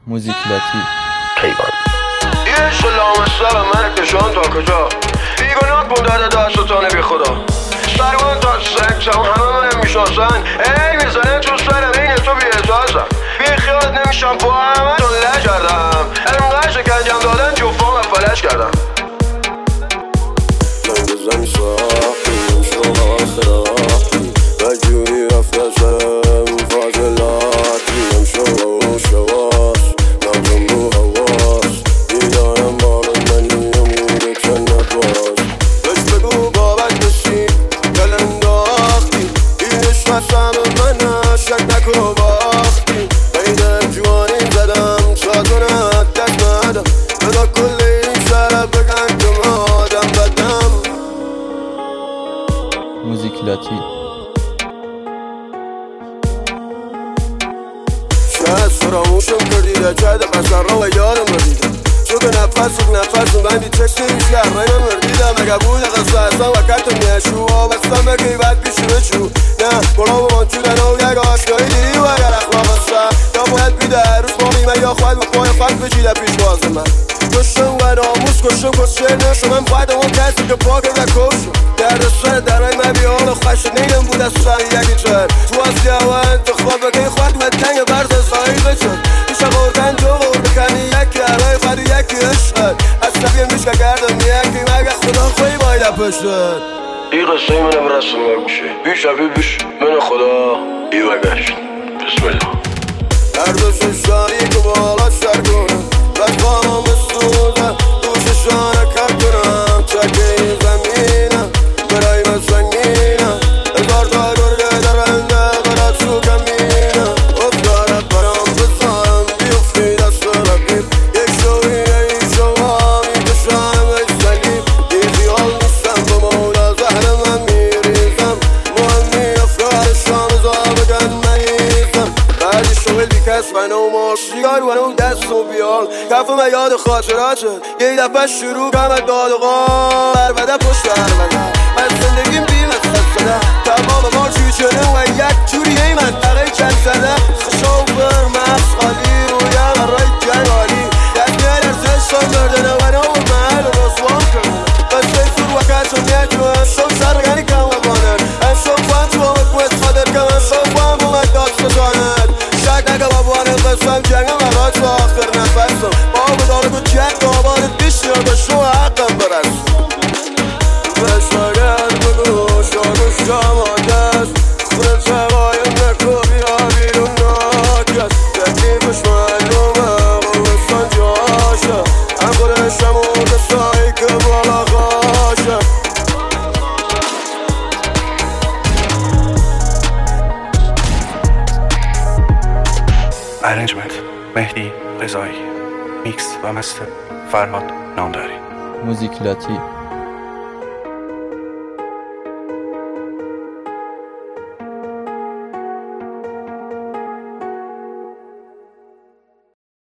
موزیک لاتی کیوان یه سلام سر من کشان تا کجا بیگناه کن داده داستانه بی خدا سرمان تا سکسم همه من میشناسن ای میزنه تو سرم این تو بی احساسم بی خیال نمیشم با همه تون لج کردم انقدر شکنجم دادن جفام فلج کردم زنی ساختی شما آخراتی و جوری رفته سرم فاضلاتی هم شواس نازم رو حواس دیدارم بارم منی امید چند نباز بش بگو بابک بشی دل انداختی اینش مسم من شک نکو باختی بیدر جوانیم زدم ساتونه دست ندم بدا کل این شرب بگن که مادم بدم موزیک لاتی شاید فراموشم کردی در جد قصر را و یادم ردیدم چون که نفس من بی تکسی ایش گرمه مردیدم اگه بود قصه اصلا وقت میشو آبستم بگی بعد پیشو بچو نه برا با من چودن و یک آشکایی دیری و اگر اخلاق هستم یا باید بیده هر روز با میمه یا خواهد و پای خواهد بچیده پیش باز من کشتم و ناموز کشتم کسچه نشم من خواهدم اون کسی که پا کرده کشم درد سر درهای من بیان خوشت نیدم بود از سایی یکی چر تو از جوان انتخاب بگی خواهد مدنگ برز سایی بچن ایشا غردن تو غرد کنی یکی عرای خواهد یکی عشقت از سبیه میشکه گردم یکی مگه خدا خوی باید پشتت این قصه منه برسم بگوشه بیش بیش من خدا ای وگشت بسم الله دردش شایی که بالا شر کنم بد خانم بسوزم دوش شانه کر کنم چکه این زمینم برای من سنگینم هزار تا گرگه درنده برد سو کمینم افتارت برام بزارم بیفتی دست رقیب یک شوی یک شما میکشم ای سلیم این خیال نیستم با مولا زهر من میریزم مهمی افکار شام زابگن مهیزم بعدی شویل بیکس منو مار سیگار منو دست و بیال کفم یاد خاطراته یه دفعه شروع کم داد و غار بده پشت بده من زندگیم بیم از خستده تمام ما چوچنه و یک جوری ای منطقه چند زده خشوفر مغز خالی رویم رای جنالی دست میاد ارزشتان بردنه و نو محل رسوان کرده بس بیفور وقت و نیجو شو سرگنی کم و بانر شو فهم تو آمد کویت خادر کم شو فهم اومد داد ستانت شک نگه بابانه قسم جنگم اقاد تو آخر نفسم با بداره که جک دابانت بیشتر به شو حقم برست بشاگر بگو شاگوش جامانده است خونه سوایم نکو بیا بیرون ناکست تکلیفش معلومه قوستان جاشه هم خودشم اون کسایی که بالا خواشه ارنجمنت مهدی رضایی، میکس و مستر فرهاد نامداری. موزیک لاتی